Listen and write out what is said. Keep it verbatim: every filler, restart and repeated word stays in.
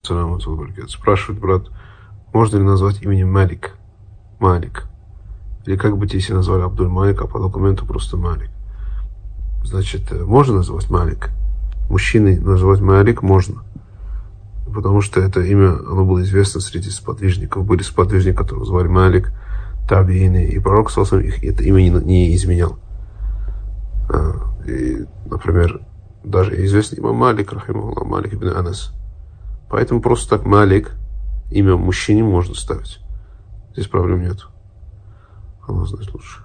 Спрашивает брат, можно ли назвать именем Малик? Малик. Или как бы тебе если назвали Абдуль Малик, а по документу просто Малик? Значит, можно называть Малик? Мужчиной называть Малик можно. Потому что это имя, оно было известно среди сподвижников. Были сподвижники, которые звали Малик, Табиины. И пророк Салсам их это имя не, не изменял. И, например, даже известный имам Малик, рахимахуллах, Малик ибн Анас. Поэтому просто так Малик, имя мужчине можно ставить. Здесь проблем нет. Аллах знает лучше.